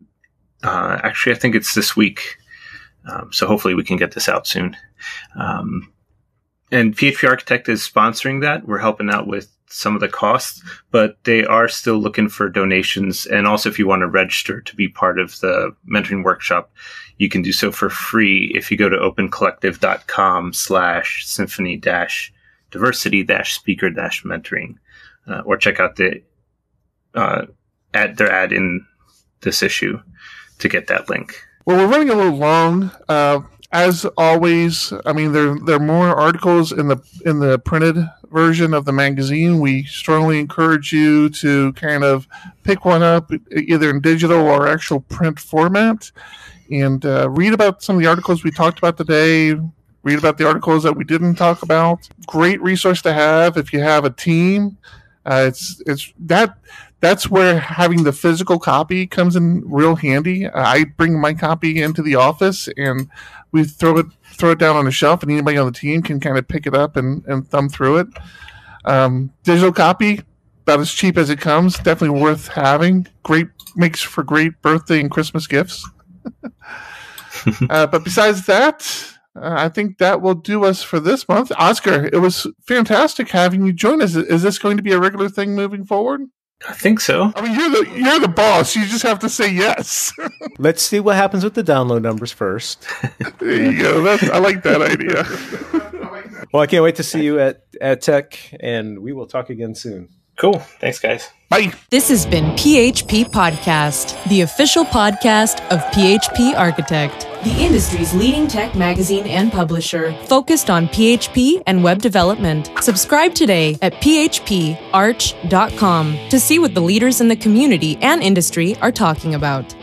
Uh, actually, I think it's this week. Um, so hopefully we can get this out soon. Um, and P H P Architect is sponsoring that. We're helping out with some of the costs, but they are still looking for donations. And also, if you want to register to be part of the mentoring workshop, you can do so for free if you go to opencollective.com slash symphony dash diversity dash speaker dash mentoring, uh, or check out the uh, ad, their ad in this issue to get that link. Well, we're running a little long. Uh, as always, I mean, there there are more articles in the in the printed version of the magazine. We strongly encourage you to kind of pick one up, either in digital or actual print format, and uh, read about some of the articles we talked about today. Read about the articles that we didn't talk about. Great resource to have if you have a team. Uh, it's it's that that's where having the physical copy comes in real handy. Uh, I bring my copy into the office and we throw it throw it down on a shelf, and anybody on the team can kind of pick it up and, and thumb through it. Um, digital copy, about as cheap as it comes. Definitely worth having. Great, makes for great birthday and Christmas gifts. uh, but besides that, uh, I think that will do us for this month. Oscar, it was fantastic having you join us. Is this going to be a regular thing moving forward? I think so. I mean, you're the you're the boss. You just have to say yes. Let's see what happens with the download numbers first. There you go. That's, I like that idea. Well, I can't wait to see you at, at Tech, and we will talk again soon. Cool. Thanks, guys. Bye. This has been P H P Podcast, the official podcast of P H P Architect, the industry's leading tech magazine and publisher, focused on P H P and web development. Subscribe today at p h p arch dot com to see what the leaders in the community and industry are talking about.